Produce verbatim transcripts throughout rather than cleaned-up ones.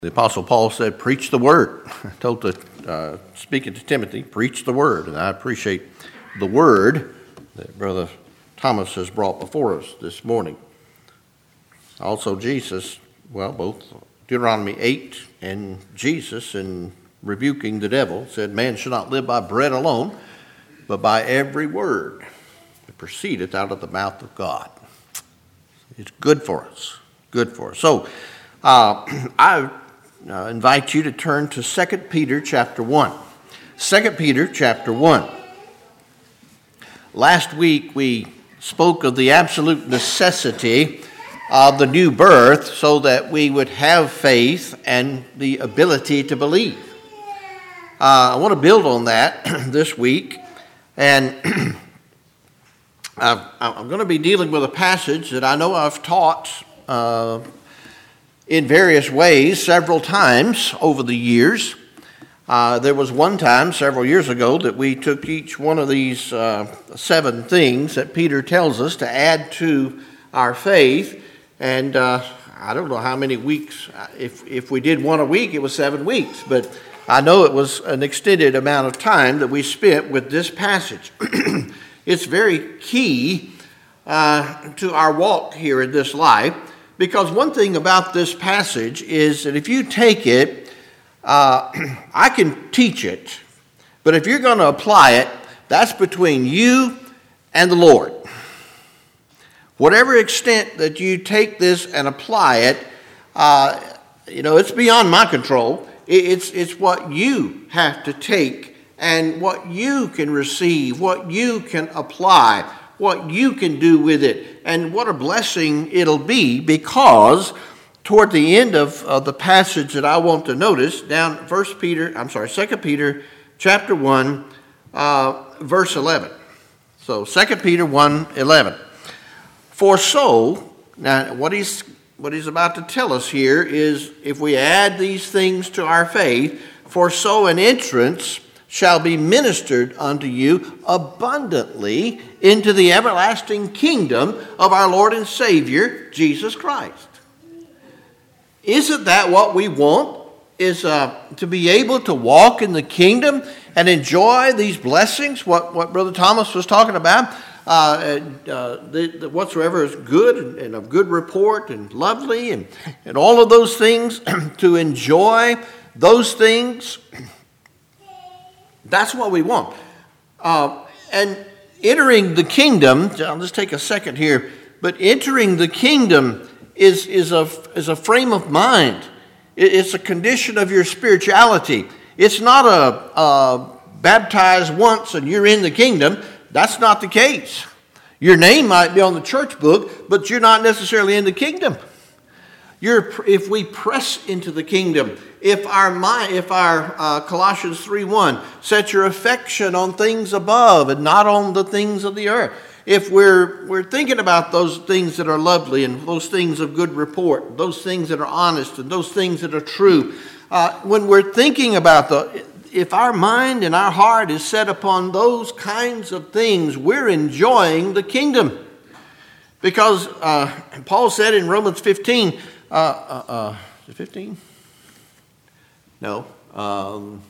The Apostle Paul said, preach the word. told to, uh, speaking to Timothy, preach the word. And I appreciate the word that Brother Thomas has brought before us this morning. Also Jesus, well, both Deuteronomy eight and Jesus in rebuking the devil said, man should not live by bread alone, but by every word that proceedeth out of the mouth of God. It's good for us, good for us. So uh, I uh, invite you to turn to Second Peter chapter one. Second Peter chapter one. Last week we spoke of the absolute necessity of the new birth so that we would have faith and the ability to believe. Uh, I want to build on that this week, and I've, I'm going to be dealing with a passage that I know I've taught uh, in various ways several times over the years. Uh, there was one time several years ago that we took each one of these uh, seven things that Peter tells us to add to our faith, and uh, I don't know how many weeks. If if we did one a week, it was seven weeks, but I know it was an extended amount of time that we spent with this passage. It's very key uh, to our walk here in this life, because one thing about this passage is that if you take it, uh, I can teach it, but if you're going to apply it, that's between you and the Lord. Whatever extent that you take this and apply it, uh, you know, it's beyond my control. It's, it's what you have to take and what you can receive, what you can apply, what you can do with it, and what a blessing it'll be, because toward the end of, of the passage that I want to notice, down First Peter, I'm sorry, Second Peter chapter one, uh, verse eleven. So Second Peter one eleven. For so, now what he's what he's about to tell us here is, if we add these things to our faith, for so an entrance shall be ministered unto you abundantly into the everlasting kingdom of our Lord and Savior, Jesus Christ. Isn't that what we want? Is uh, to be able to walk in the kingdom and enjoy these blessings, what, what Brother Thomas was talking about, uh, and, uh, the, the whatsoever is good and, and of good report and lovely and, and all of those things, to enjoy those things. That's what we want. Uh, and entering the kingdom, I'll just take a second here, but entering the kingdom is, is, a, is a frame of mind. It's a condition of your spirituality. It's not a, a baptized once and you're in the kingdom. That's not the case. Your name might be on the church book, but you're not necessarily in the kingdom. You're, if we press into the kingdom, if our mind, if our uh, Colossians three one, set your affection on things above and not on the things of the earth. If we're we're thinking about those things that are lovely and those things of good report, those things that are honest and those things that are true, uh, when we're thinking about the, if our mind and our heart is set upon those kinds of things, we're enjoying the kingdom. Because uh, Paul said in Romans fifteen, uh, uh, uh, is it fifteen? No, um,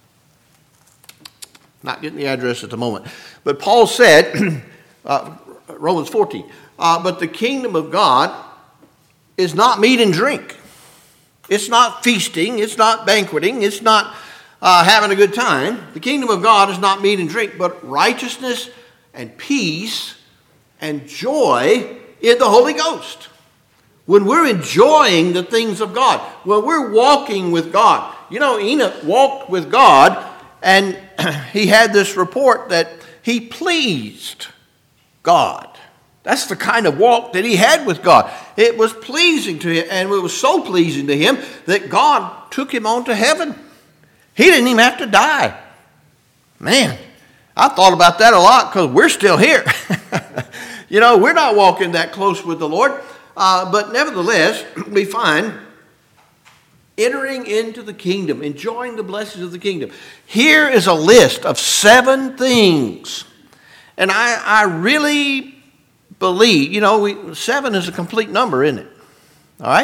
not getting the address at the moment. But Paul said, uh, Romans fourteen, uh, but the kingdom of God is not meat and drink. It's not feasting. It's not banqueting. It's not uh, having a good time. The kingdom of God is not meat and drink, but righteousness and peace and joy in the Holy Ghost. When we're enjoying the things of God, when we're walking with God. You know, Enoch walked with God, and he had this report that he pleased God. That's the kind of walk that he had with God. It was pleasing to him, and it was so pleasing to him that God took him on to heaven. He didn't even have to die. Man, I thought about that a lot, because we're still here. You know, we're not walking that close with the Lord. Uh, but nevertheless, we find entering into the kingdom, enjoying the blessings of the kingdom. Here is a list of seven things. And I, I really believe, you know, we, seven is a complete number, isn't it? All right?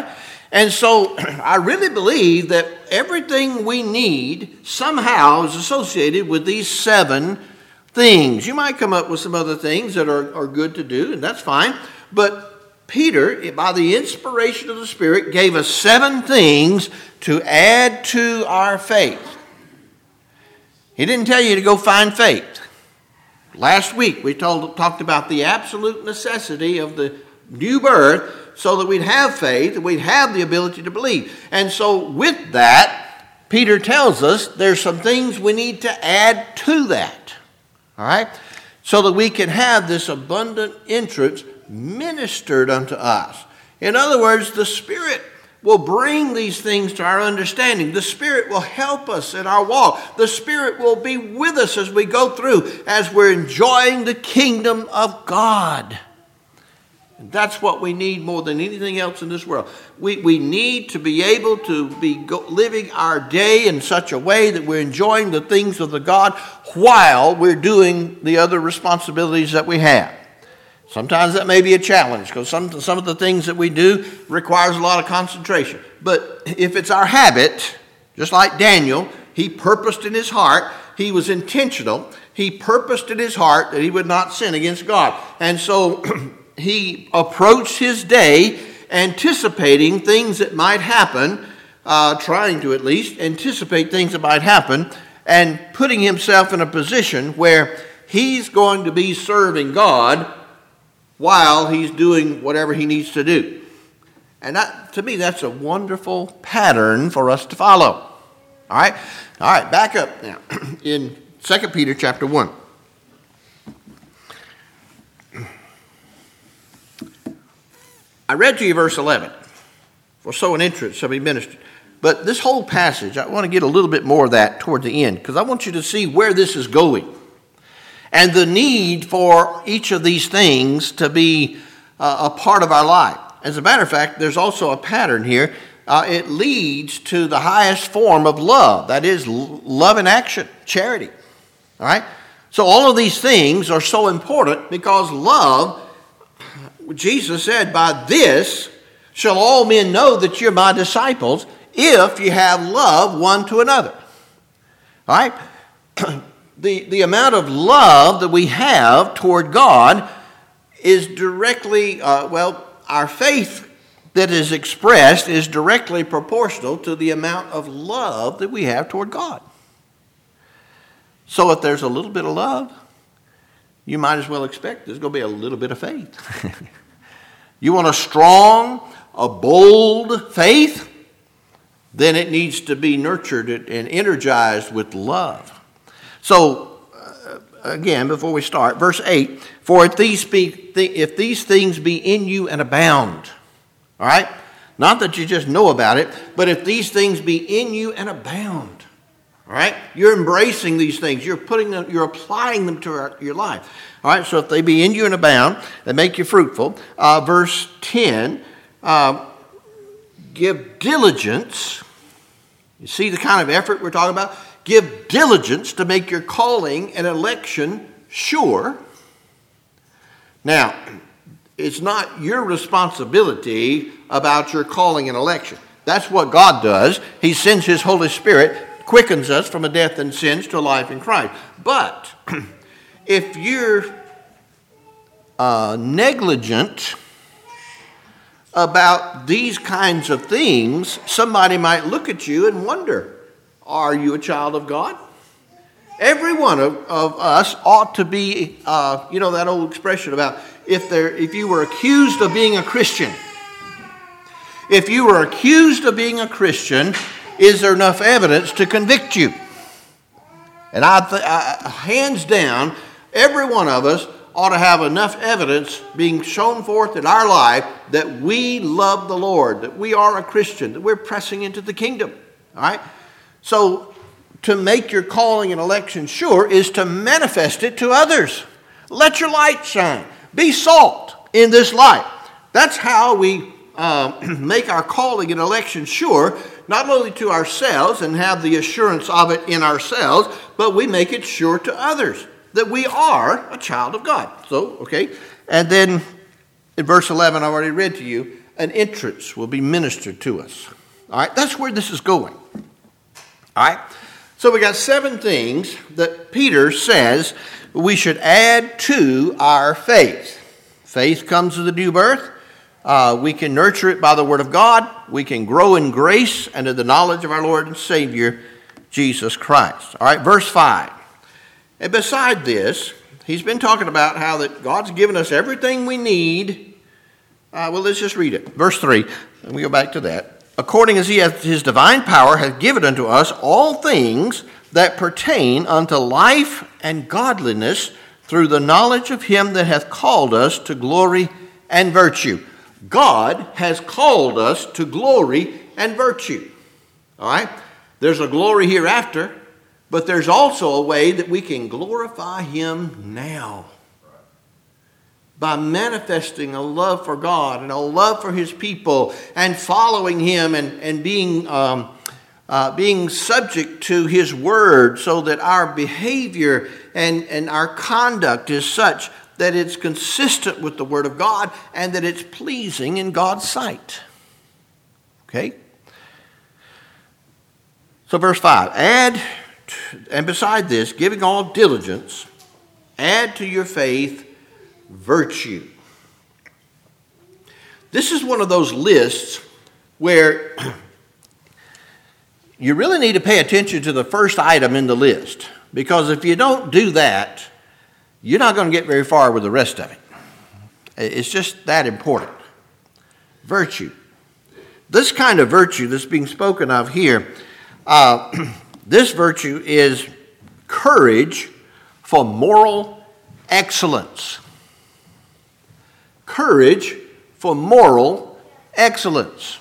And so I really believe that everything we need somehow is associated with these seven things. You might come up with some other things that are, are good to do, and that's fine. But Peter, by the inspiration of the Spirit, gave us seven things to add to our faith. He didn't tell you to go find faith. Last week we told, talked about the absolute necessity of the new birth so that we'd have faith and we'd have the ability to believe. And so with that, Peter tells us there's some things we need to add to that. All right? So that we can have this abundant entrance ministered unto us. In other words, the Spirit will bring these things to our understanding. The Spirit will help us in our walk. The Spirit will be with us as we go through, as we're enjoying the kingdom of God. And that's what we need more than anything else in this world. We, we need to be able to be go, living our day in such a way that we're enjoying the things of the God while we're doing the other responsibilities that we have. Sometimes that may be a challenge because some, some of the things that we do requires a lot of concentration. But if it's our habit, just like Daniel, he purposed in his heart, he was intentional, he purposed in his heart that he would not sin against God. And so he approached his day anticipating things that might happen, uh, trying to at least anticipate things that might happen, and putting himself in a position where he's going to be serving God while he's doing whatever he needs to do. And that, to me, that's a wonderful pattern for us to follow. All right? All right, back up now in Second Peter chapter one. I read to you verse eleven. For so an entrance shall be ministered. But this whole passage, I want to get a little bit more of that toward the end because I want you to see where this is going. And the need for each of these things to be uh, a part of our life. As a matter of fact, there's also a pattern here. Uh, it leads to the highest form of love. That is l- love in action, charity. All right? So all of these things are so important because love, Jesus said, by this shall all men know that you're my disciples if you have love one to another. All right? The, the amount of love that we have toward God is directly, uh, well, our faith that is expressed is directly proportional to the amount of love that we have toward God. So if there's a little bit of love, you might as well expect there's going to be a little bit of faith. You want a strong, a bold faith? Then it needs to be nurtured and energized with love. So, uh, again, before we start, verse eight, for if these, be, th- if these things be in you and abound, all right? Not that you just know about it, but if these things be in you and abound, all right? You're embracing these things. You're putting them, you're applying them to our, your life. All right, so if they be in you and abound, they make you fruitful. Uh, verse ten, uh, give diligence. You see the kind of effort we're talking about? Give diligence to make your calling and election sure. Now, it's not your responsibility about your calling and election. That's what God does. He sends His Holy Spirit, quickens us from a death in sins to a life in Christ. But if you're uh, negligent about these kinds of things, somebody might look at you and wonder, are you a child of God? Every one of, of us ought to be, uh, you know that old expression about if there, if you were accused of being a Christian. If you were accused of being a Christian, is there enough evidence to convict you? And I, th- I hands down, every one of us ought to have enough evidence being shown forth in our life that we love the Lord, that we are a Christian, that we're pressing into the kingdom. All right? So to make your calling and election sure is to manifest it to others. Let your light shine. Be salt in this light. That's how we uh, make our calling and election sure, not only to ourselves and have the assurance of it in ourselves, but we make it sure to others that we are a child of God. So, okay. And then in verse eleven, I already read to you, an entrance will be ministered to us. All right, that's where this is going. All right, so we got seven things that Peter says we should add to our faith. Faith comes with a new birth. Uh, we can nurture it by the Word of God. We can grow in grace and in the knowledge of our Lord and Savior, Jesus Christ. All right, verse five. And beside this, he's been talking about how that God's given us everything we need. Uh, well, let's just read it. Verse three, and we go back to that. According as he hath his divine power hath given unto us all things that pertain unto life and godliness through the knowledge of him that hath called us to glory and virtue. God has called us to glory and virtue. All right? There's a glory hereafter, but there's also a way that we can glorify him now by manifesting a love for God and a love for his people and following him and, and being, um, uh, being subject to his word so that our behavior and, and our conduct is such that it's consistent with the Word of God and that it's pleasing in God's sight. Okay? So verse five, add, and beside this, giving all diligence, add to your faith virtue. This is one of those lists where you really need to pay attention to the first item in the list, because if you don't do that, you're not going to get very far with the rest of it. It's just that important. Virtue. This kind of virtue that's being spoken of here, uh, this virtue is courage for moral excellence. Courage for moral excellence.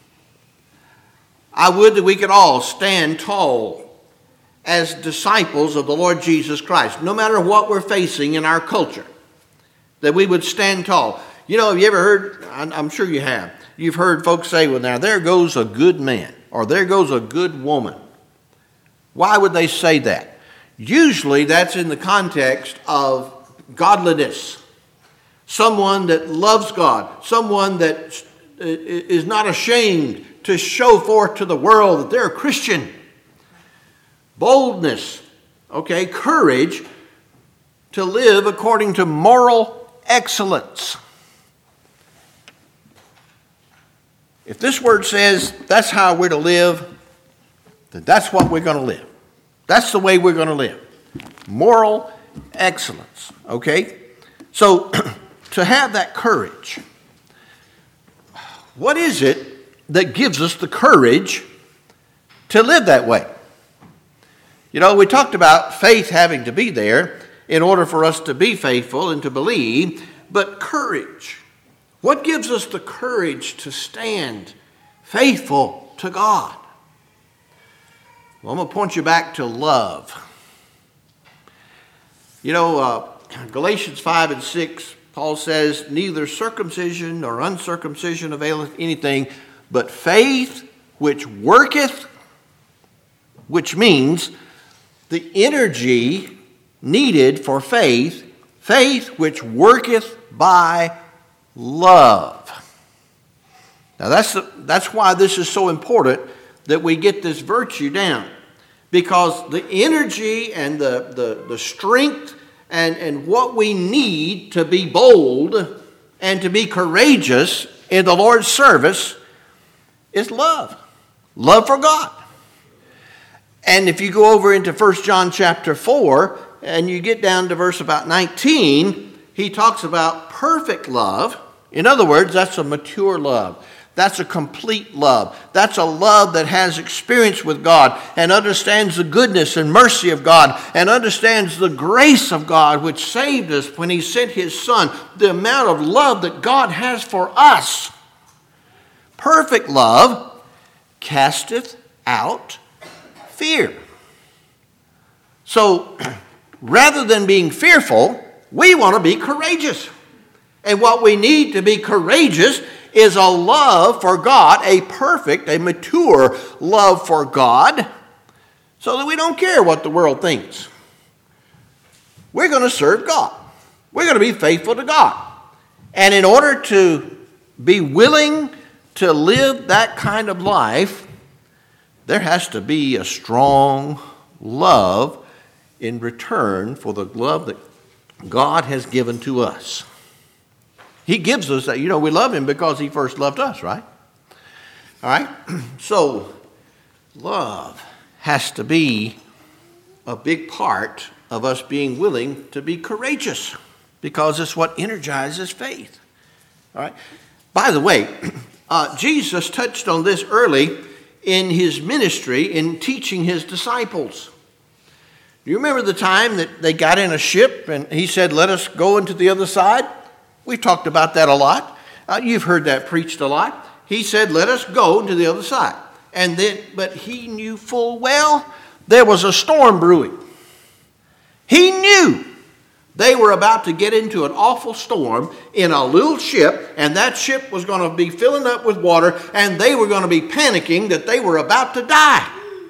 I would that we could all stand tall as disciples of the Lord Jesus Christ, no matter what we're facing in our culture, that we would stand tall. You know, have you ever heard, I'm sure you have, you've heard folks say, well, now there goes a good man, or there goes a good woman. Why would they say that? Usually that's in the context of godliness. Someone that loves God, someone that is not ashamed to show forth to the world that they're a Christian. Boldness, okay, courage to live according to moral excellence. If this word says that's how we're to live, then that's what we're going to live. That's the way we're going to live. Moral excellence, okay? So, to have that courage, what is it that gives us the courage to live that way? You know, we talked about faith having to be there in order for us to be faithful and to believe, but courage. What gives us the courage to stand faithful to God? Well, I'm going to point you back to love. You know, uh, Galatians five and six, Paul says, neither circumcision nor uncircumcision availeth anything, but faith which worketh, which means the energy needed for faith, faith which worketh by love. Now that's the, that's why this is so important that we get this virtue down. Because the energy and the, the, the strength and, and what we need to be bold and to be courageous in the Lord's service is love. Love for God. And if you go over into First John chapter four and you get down to verse about nineteen, he talks about perfect love. In other words, that's a mature love. That's a complete love. That's a love that has experience with God and understands the goodness and mercy of God and understands the grace of God which saved us when he sent his Son, the amount of love that God has for us. Perfect love casteth out fear. So, rather than being fearful, we want to be courageous. And what we need to be courageous is a love for God, a perfect, a mature love for God, so that we don't care what the world thinks. We're going to serve God. We're going to be faithful to God. And in order to be willing to live that kind of life, there has to be a strong love in return for the love that God has given to us. He gives us that. You know, we love him because he first loved us, right? All right? So, love has to be a big part of us being willing to be courageous, because it's what energizes faith. All right? By the way, uh, Jesus touched on this early in his ministry in teaching his disciples. Do you remember the time that they got in a ship and he said, let us go into the other side? We've talked about that a lot. Uh, you've heard that preached a lot. He said, let us go to the other side. And then, but he knew full well there was a storm brewing. He knew they were about to get into an awful storm in a little ship, and that ship was going to be filling up with water, and they were going to be panicking that they were about to die.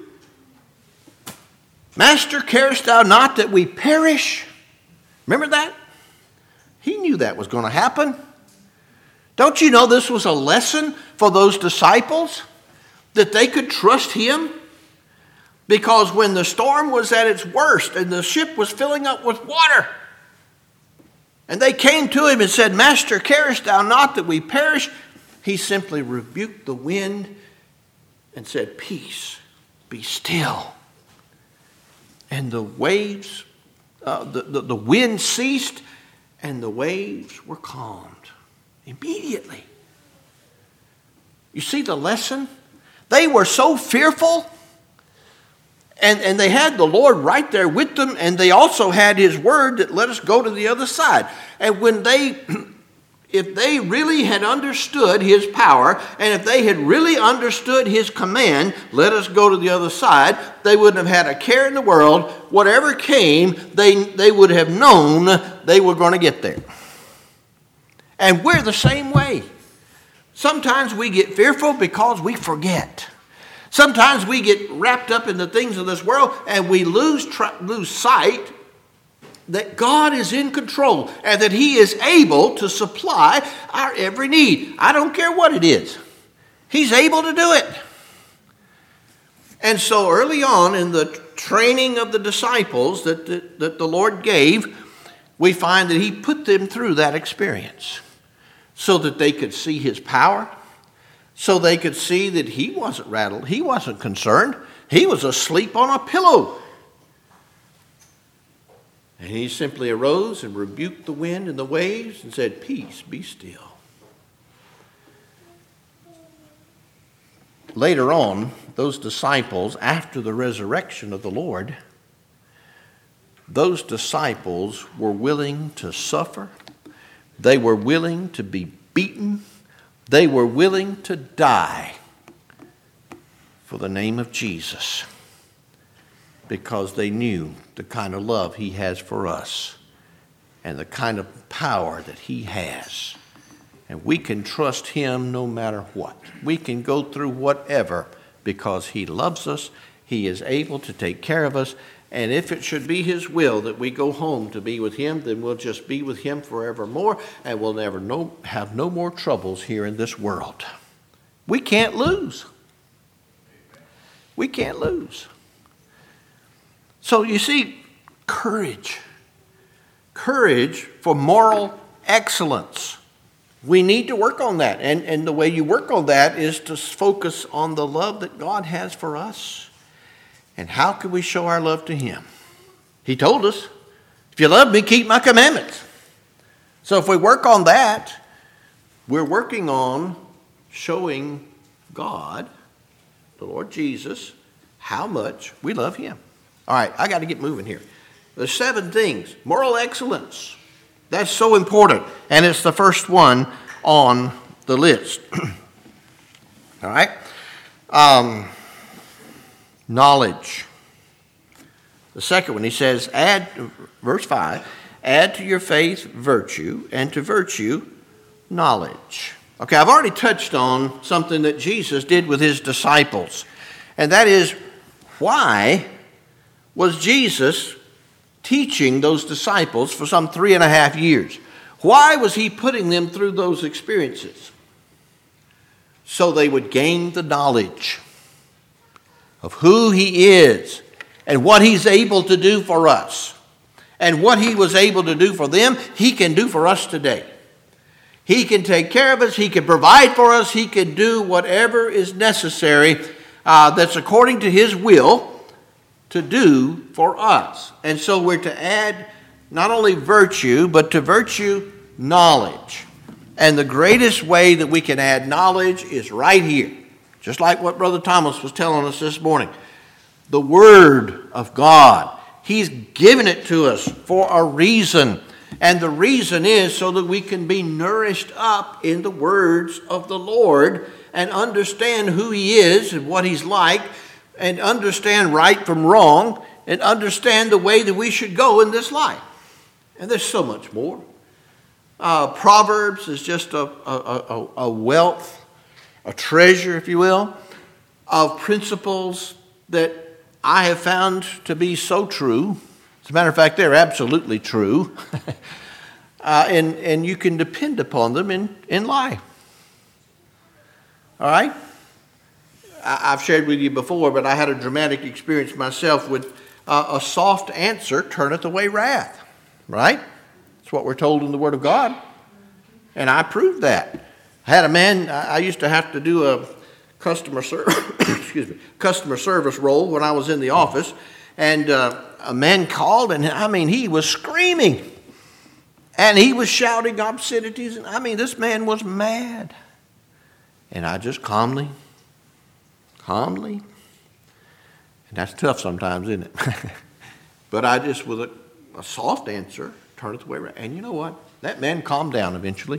Master, carest thou not that we perish? Remember that? He knew that was going to happen. Don't you know this was a lesson for those disciples? That they could trust him? Because when the storm was at its worst and the ship was filling up with water, and they came to him and said, Master, carest thou not that we perish? He simply rebuked the wind and said, peace, be still. And the waves, uh, the, the, the wind ceased, and the waves were calmed immediately. You see the lesson? They were so fearful, and, and they had the Lord right there with them, and they also had his word that let us go to the other side. And when they, if they really had understood his power, and if they had really understood his command, let us go to the other side, they wouldn't have had a care in the world. Whatever came, they, they would have known they were going to get there. And we're the same way. Sometimes we get fearful because we forget. Sometimes we get wrapped up in the things of this world and we lose tra- lose sight that God is in control and that he is able to supply our every need. I don't care what it is. He's able to do it. And so early on in the training of the disciples that the, that the Lord gave, we find that he put them through that experience so that they could see his power, so they could see that he wasn't rattled, he wasn't concerned, he was asleep on a pillow. And he simply arose and rebuked the wind and the waves and said, peace, be still. Later on, those disciples, after the resurrection of the Lord, those disciples were willing to suffer. They were willing to be beaten. They were willing to die for the name of Jesus because they knew the kind of love he has for us and the kind of power that he has. And we can trust him no matter what. We can go through whatever because he loves us. He is able to take care of us. And if it should be his will that we go home to be with him, then we'll just be with him forevermore, and we'll never know, have no more troubles here in this world. We can't lose. We can't lose. So you see, courage. Courage for moral excellence. We need to work on that. And, and the way you work on that is to focus on the love that God has for us. And how can we show our love to him? He told us, if you love me, keep my commandments. So if we work on that, we're working on showing God, the Lord Jesus, how much we love him. All right, I got to get moving here. There's seven things. Moral excellence. That's so important. And it's the first one on the list. All right. Um... Knowledge. The second one, he says, add, verse five, add to your faith virtue, and to virtue knowledge. Okay, I've already touched on something that Jesus did with his disciples, and that is, why was Jesus teaching those disciples for some three and a half years? Why was he putting them through those experiences? so they would gain the knowledge of who he is and what he's able to do for us. And what he was able to do for them, he can do for us today. He can take care of us. He can provide for us. He can do whatever is necessary uh, that's according to his will to do for us. And so we're to add not only virtue, but to virtue knowledge. And the greatest way that we can add knowledge is right here. Just like what Brother Thomas was telling us this morning. The Word of God. He's given it to us for a reason. And the reason is so that we can be nourished up in the words of the Lord and understand who he is and what he's like and understand right from wrong and understand the way that we should go in this life. And there's so much more. Uh, Proverbs is just a, a, a, a wealth, a treasure, if you will, of principles that I have found to be so true. As a matter of fact, they're absolutely true. uh, and, and you can depend upon them in, in life. All right? I, I've shared with you before, but I had a dramatic experience myself with uh, a soft answer turneth away wrath. Right? That's what we're told in the Word of God. And I proved that. I had a man, I used to have to do a customer service, excuse me, customer service role when I was in the office. And uh, a man called, and I mean, he was screaming. And he was shouting obscenities. And I mean, this man was mad. And I just calmly, calmly, and that's tough sometimes, isn't it? But I just, with a, a soft answer, turned it away. And you know what? That man calmed down eventually.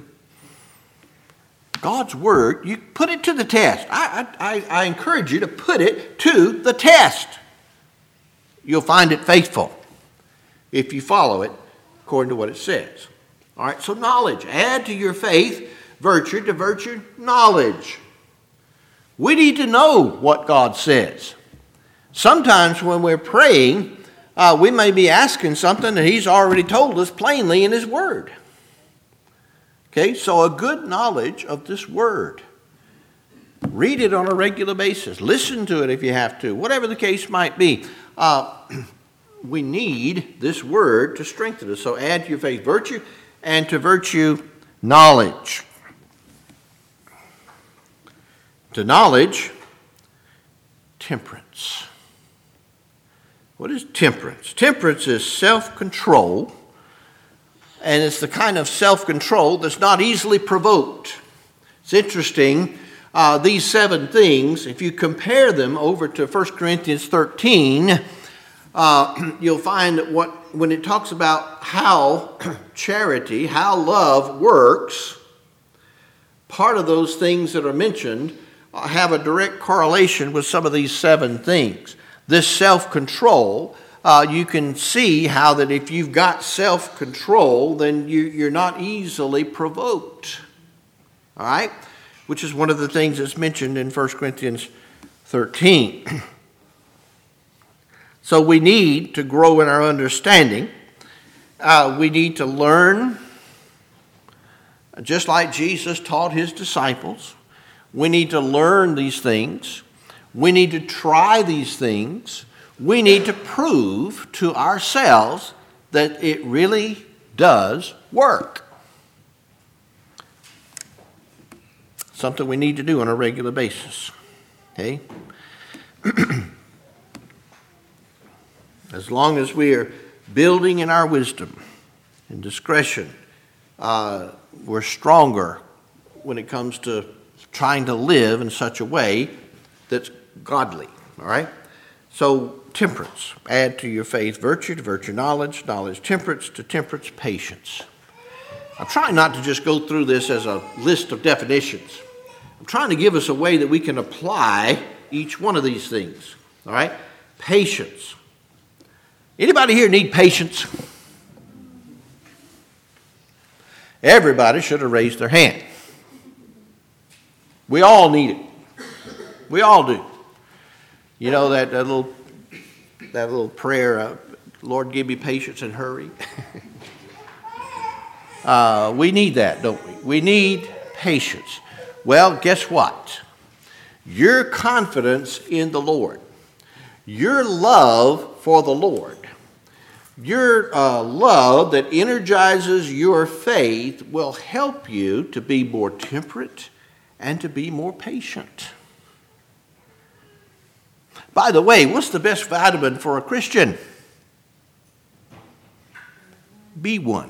God's Word, you put it to the test. I, I, I encourage you to put it to the test. You'll find it faithful if you follow it according to what it says. All right, so knowledge. Add to your faith virtue, to virtue knowledge. We need to know what God says. Sometimes when we're praying, uh, we may be asking something that he's already told us plainly in his Word. Okay, so a good knowledge of this Word. Read it on a regular basis. Listen to it if you have to. Whatever the case might be. Uh, we need this Word to strengthen us. So add to your faith virtue, and to virtue knowledge. To knowledge, temperance. What is temperance? Temperance is self-control. And it's the kind of self-control that's not easily provoked. It's interesting, uh, these seven things, if you compare them over to First Corinthians thirteen, uh, you'll find that what, when it talks about how charity, how love works, part of those things that are mentioned have a direct correlation with some of these seven things. This self-control, Uh, you can see how that if you've got self-control, then you, you're not easily provoked. All right? Which is one of the things that's mentioned in First Corinthians thirteen. So we need to grow in our understanding. Uh, we need to learn, just like Jesus taught his disciples. We need to learn these things. We need to try these things. We need to prove to ourselves that it really does work. Something we need to do on a regular basis. Okay? As long as we are building in our wisdom and discretion, uh, we're stronger when it comes to trying to live in such a way that's godly. All right? So, temperance. Add to your faith virtue, to virtue knowledge, knowledge temperance, to temperance patience. I'm trying not to just go through this as a list of definitions. I'm trying to give us a way that we can apply each one of these things. All right? Patience. Anybody here need patience? Everybody should have raised their hand. We all need it. We all do. You know that, that little that little prayer, uh, Lord, give me patience and hurry. uh, we need that, don't we? We need patience. Well, guess what? Your confidence in the Lord, your love for the Lord, your uh, love that energizes your faith will help you to be more temperate and to be more patient. By the way, what's the best vitamin for a Christian? Be one.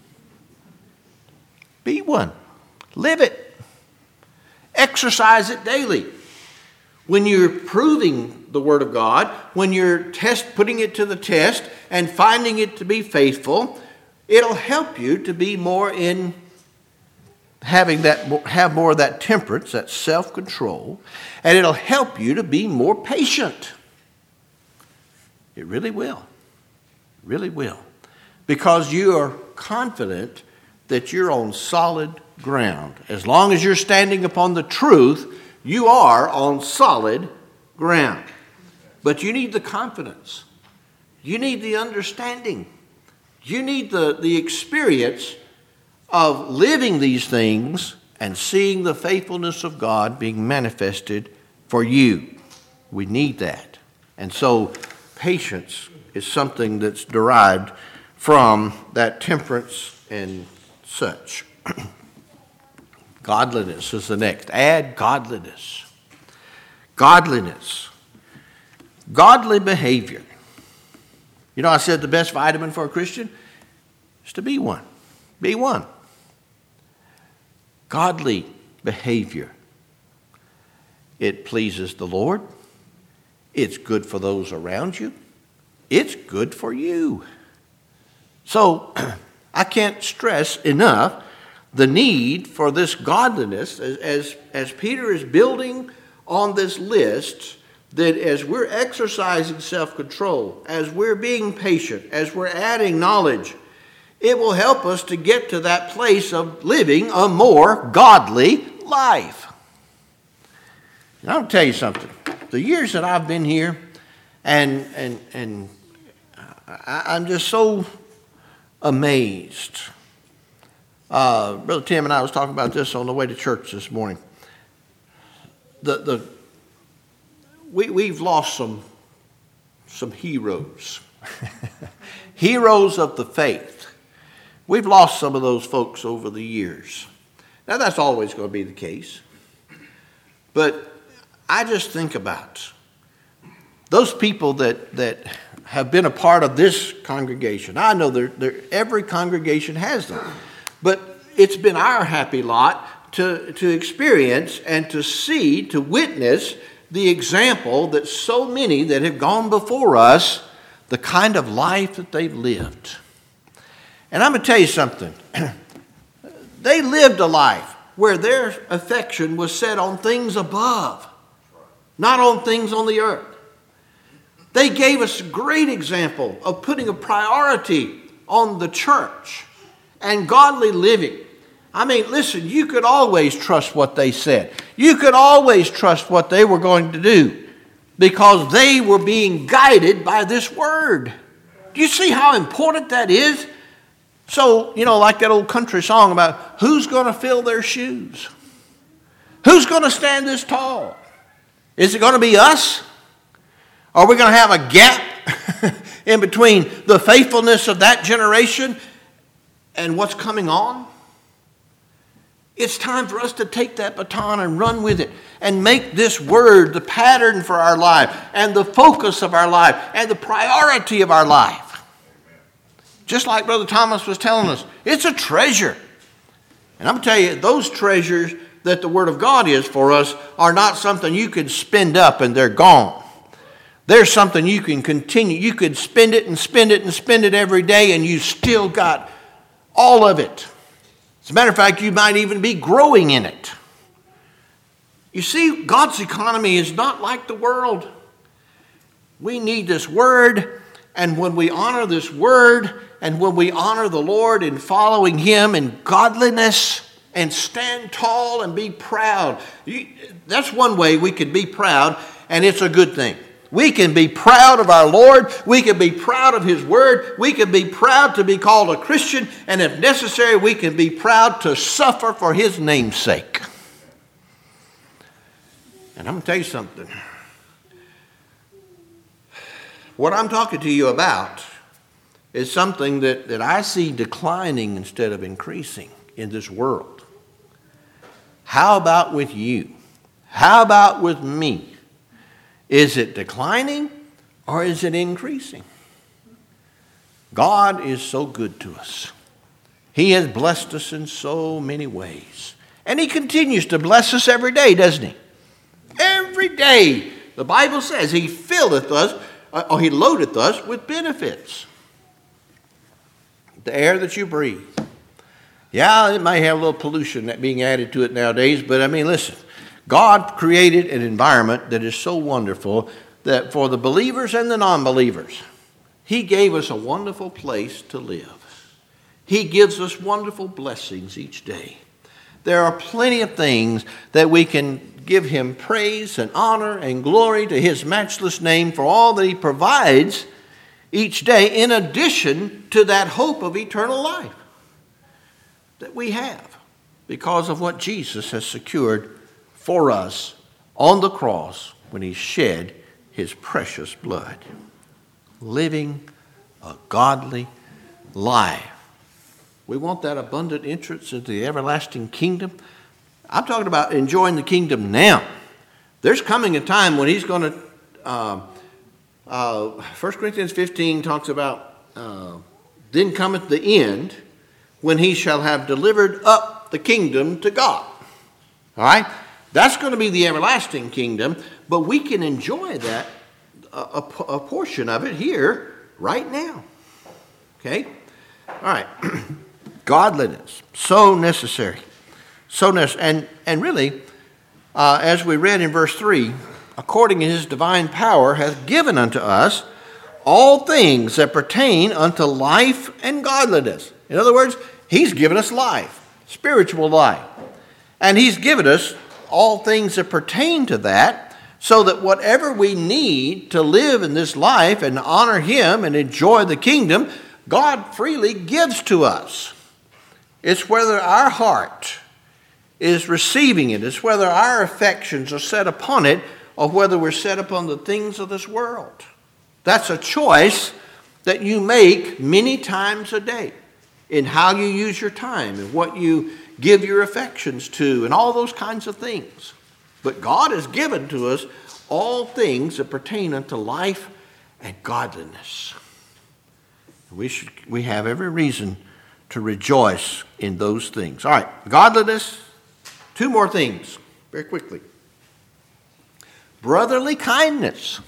Be one. Live it. Exercise it daily. When you're proving the Word of God, when you're test, putting it to the test and finding it to be faithful, it'll help you to be more in having that, have more of that temperance, that self-control, and it'll help you to be more patient. It really will. It really will. Because you are confident that you're on solid ground. As long as you're standing upon the truth, you are on solid ground. But you need the confidence. You need the understanding. You need the, the experience of living these things and seeing the faithfulness of God being manifested for you. We need that. And so patience is something that's derived from that temperance and such. Godliness is the next. Add godliness. Godliness. Godly behavior. You know, I said the best vitamin for a Christian is to be one. Be one. Godly behavior. It pleases the Lord. It's good for those around you. It's good for you. So, I can't stress enough the need for this godliness as, as, as Peter is building on this list, that as we're exercising self-control, as we're being patient, as we're adding knowledge, it will help us to get to that place of living a more godly life. And I'll tell you something. The years that I've been here, and and and I, I'm just so amazed. Uh, Brother Tim and I was talking about this on the way to church this morning. The the we we've lost some some heroes, heroes of the faith. We've lost some of those folks over the years. Now that's always going to be the case, but I just think about those people that that have been a part of this congregation. I know they're, they're, every congregation has them. But it's been our happy lot to, to experience and to see, to witness the example that so many that have gone before us, the kind of life that they've lived. And I'm going to tell you something. They lived a life where their affection was set on things above, not on things on the earth. They gave us a great example of putting a priority on the church and godly living. I mean, listen, you could always trust what they said. You could always trust what they were going to do because they were being guided by this word. Do you see how important that is? So, you know, like that old country song about who's going to fill their shoes? Who's going to stand this tall? Is it going to be us? Are we going to have a gap in between the faithfulness of that generation and what's coming on? It's time for us to take that baton and run with it and make this word the pattern for our life and the focus of our life and the priority of our life. Just like Brother Thomas was telling us, it's a treasure. And I'm going to tell you, those treasures that the Word of God is for us are not something you can spend up and they're gone. There's something you can continue. You could spend it and spend it and spend it every day and you still got all of it. As a matter of fact, you might even be growing in it. You see, God's economy is not like the world. We need this word, and when we honor this word, and when we honor the Lord in following Him in godliness, and stand tall and be proud. You, that's one way we can be proud, and it's a good thing. We can be proud of our Lord. We can be proud of His Word. We can be proud to be called a Christian. And if necessary, we can be proud to suffer for His name's sake. And I'm going to tell you something. What I'm talking to you about is something that, that I see declining instead of increasing in this world. How about with you? How about with me? Is it declining or is it increasing? God is so good to us. He has blessed us in so many ways. And he continues to bless us every day, doesn't he? Every day. The Bible says he filleth us, or he loadeth us with benefits. The air that you breathe. Yeah, it might have a little pollution that being added to it nowadays, but I mean, listen. God created an environment that is so wonderful that for the believers and the non-believers, he gave us a wonderful place to live. He gives us wonderful blessings each day. There are plenty of things that we can give him praise and honor and glory to his matchless name for all that he provides each day, in addition to that hope of eternal life that we have because of what Jesus has secured for us on the cross when he shed his precious blood. Living a godly life. We want that abundant entrance into the everlasting kingdom. I'm talking about enjoying the kingdom now. There's coming a time when he's going to, uh, uh, First Corinthians fifteen talks about, uh, then cometh the end when he shall have delivered up the kingdom to God. All right? That's going to be the everlasting kingdom, but we can enjoy that, a, a, a portion of it here right now. Okay? All right. Godliness, so necessary. So necessary. And, and really, uh, as we read in verse three, according to his divine power hath given unto us all things that pertain unto life and godliness. In other words, he's given us life, spiritual life. And he's given us all things that pertain to that, so that whatever we need to live in this life and honor him and enjoy the kingdom, God freely gives to us. It's whether our heart is receiving it. It's whether our affections are set upon it or whether we're set upon the things of this world. That's a choice that you make many times a day in how you use your time and what you give your affections to and all those kinds of things. But God has given to us all things that pertain unto life and godliness. We should, we have every reason to rejoice in those things. All right, godliness, two more things, very quickly. Brotherly kindness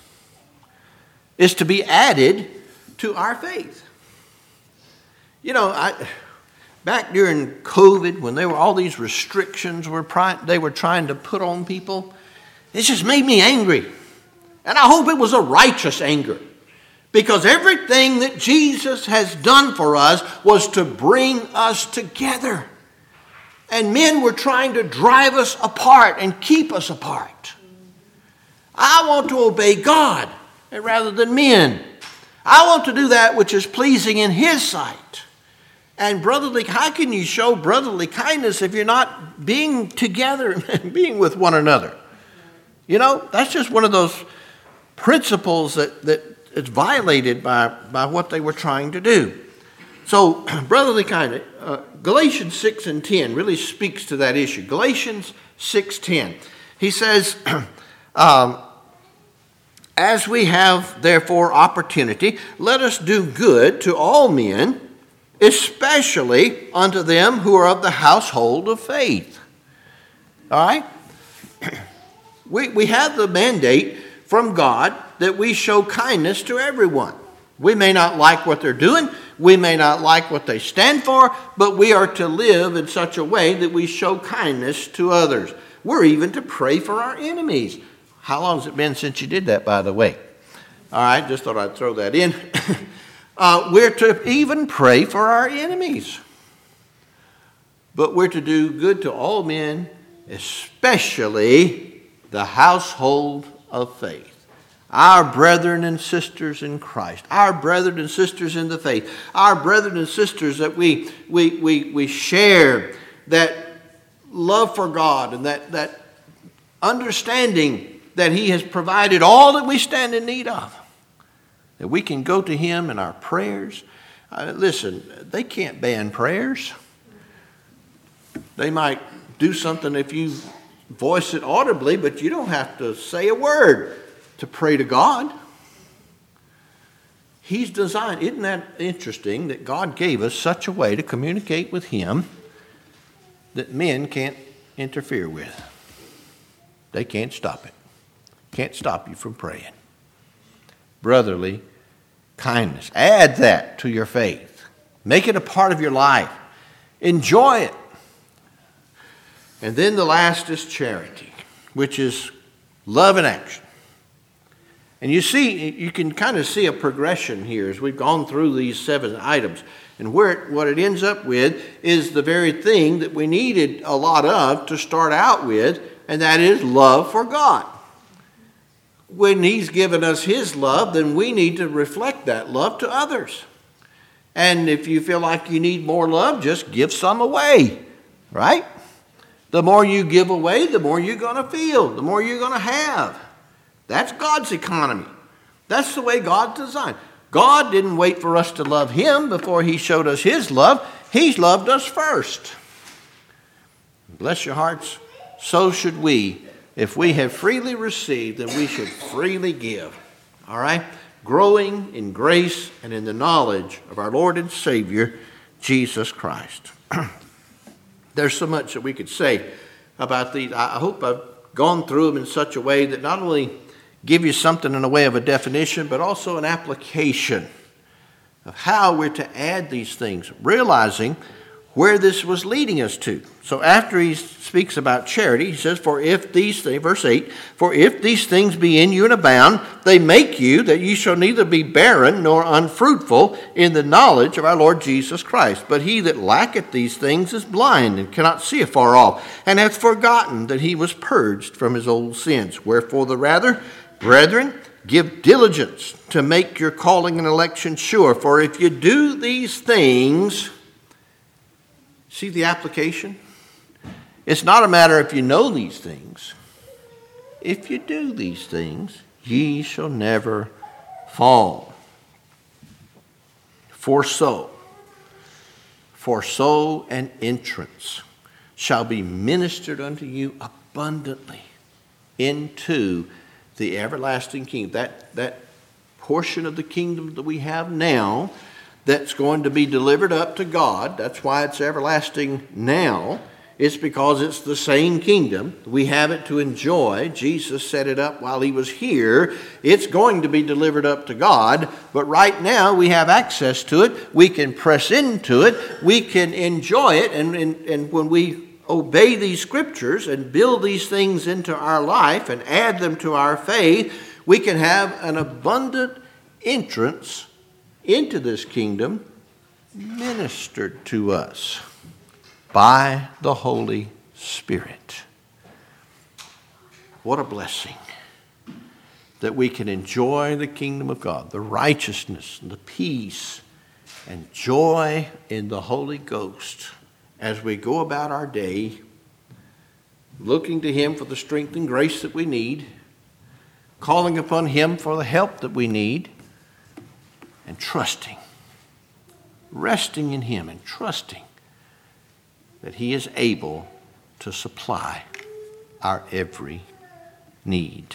is to be added to our faith. You know, I, back during COVID, when there were all these restrictions were they were trying to put on people, it just made me angry. And I hope it was a righteous anger. Because everything that Jesus has done for us was to bring us together. And men were trying to drive us apart and keep us apart. I want to obey God rather than men. I want to do that which is pleasing in his sight. And brotherly, how can you show brotherly kindness if you're not being together and being with one another? You know, that's just one of those principles that, that is violated by, by what they were trying to do. So, brotherly kindness, uh, Galatians six and ten really speaks to that issue. Galatians six ten. He says, um, as we have therefore opportunity, let us do good to all men, especially unto them who are of the household of faith. All right? We, we have the mandate from God that we show kindness to everyone. We may not like what they're doing. We may not like what they stand for, but we are to live in such a way that we show kindness to others. We're even to pray for our enemies. How long has it been since you did that, by the way? All right, just thought I'd throw that in. uh, we're to even pray for our enemies. But we're to do good to all men, especially the household of faith. Our brethren and sisters in Christ, our brethren and sisters in the faith, our brethren and sisters that we we we, we share that love for God and that, that understanding that he has provided all that we stand in need of. That we can go to him in our prayers. Uh, listen, they can't ban prayers. They might do something if you voice it audibly, but you don't have to say a word to pray to God. He's designed, isn't that interesting that God gave us such a way to communicate with him that men can't interfere with? They can't stop it. Can't stop you from praying. Brotherly kindness. Add that to your faith. Make it a part of your life. Enjoy it. And then the last is charity, which is love in action. And you see, you can kind of see a progression here as we've gone through these seven items. And where it, what it ends up with is the very thing that we needed a lot of to start out with, and that is love for God. When he's given us his love, then we need to reflect that love to others. And if you feel like you need more love, just give some away, right? The more you give away, the more you're going to feel, the more you're going to have. That's God's economy. That's the way God designed. God didn't wait for us to love him before he showed us his love. He's loved us first. Bless your hearts. So should we. If we have freely received, then we should freely give. All right? Growing in grace and in the knowledge of our Lord and Savior, Jesus Christ. There's so much that we could say about these. I hope I've gone through them in such a way that not only give you something in the way of a definition, but also an application of how we're to add these things, realizing where this was leading us to. So after he speaks about charity, he says, for if these things, verse eight, for if these things be in you and abound, they make you that you shall neither be barren nor unfruitful in the knowledge of our Lord Jesus Christ. But he that lacketh these things is blind and cannot see afar off, and hath forgotten that he was purged from his old sins. Wherefore the rather, brethren, give diligence to make your calling and election sure. For if you do these things... See the application? It's not a matter if you know these things. If you do these things, ye shall never fall. For so, for so an entrance shall be ministered unto you abundantly into the everlasting kingdom. That, that portion of the kingdom that we have now, that's going to be delivered up to God. That's why it's everlasting now. It's because it's the same kingdom. We have it to enjoy. Jesus set it up while he was here. It's going to be delivered up to God. But right now we have access to it. We can press into it. We can enjoy it. And, and, and when we obey these scriptures and build these things into our life and add them to our faith, we can have an abundant entrance into this kingdom ministered to us by the Holy Spirit. What a blessing that we can enjoy the kingdom of God, the righteousness and the peace and joy in the Holy Ghost as we go about our day, looking to him for the strength and grace that we need, calling upon him for the help that we need, and trusting, resting in him and trusting that he is able to supply our every need.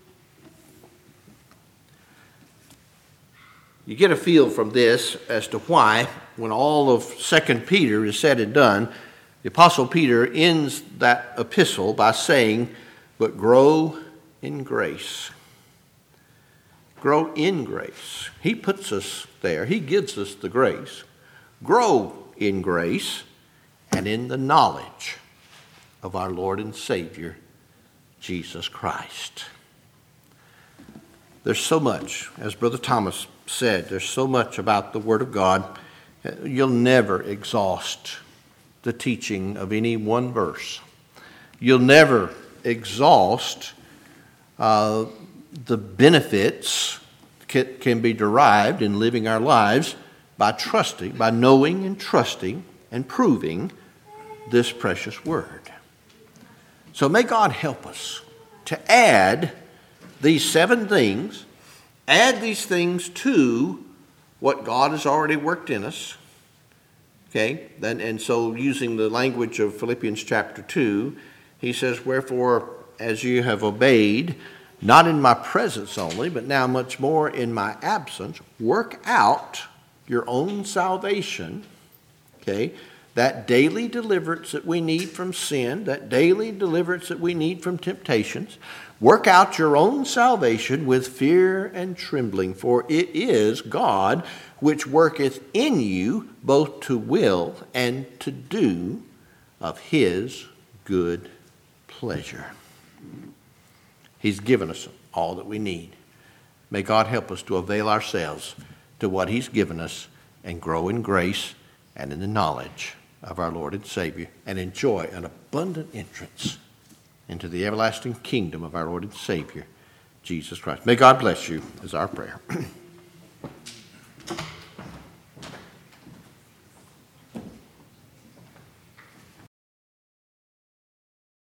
You get a feel from this as to why, when all of Second Peter is said and done, the Apostle Peter ends that epistle by saying, but grow in grace. Grow in grace. He puts us there. He gives us the grace. Grow in grace and in the knowledge of our Lord and Savior, Jesus Christ. There's so much, as Brother Thomas said, there's so much about the Word of God. You'll never exhaust the teaching of any one verse. You'll never exhaust uh, the benefits can, can be derived in living our lives by trusting, by knowing and trusting and proving this precious word. So may God help us to add these seven things, add these things to what God has already worked in us. Okay, then, and so using the language of Philippians chapter two, he says, wherefore, as you have obeyed, not in my presence only, but now much more in my absence, work out your own salvation, okay, that daily deliverance that we need from sin, that daily deliverance that we need from temptations. Work out your own salvation with fear and trembling, for it is God which worketh in you both to will and to do of his good pleasure. He's given us all that we need. May God help us to avail ourselves to what he's given us and grow in grace and in the knowledge of our Lord and Savior and enjoy an abundant entrance into the everlasting kingdom of our Lord and Savior, Jesus Christ. May God bless you, is our prayer.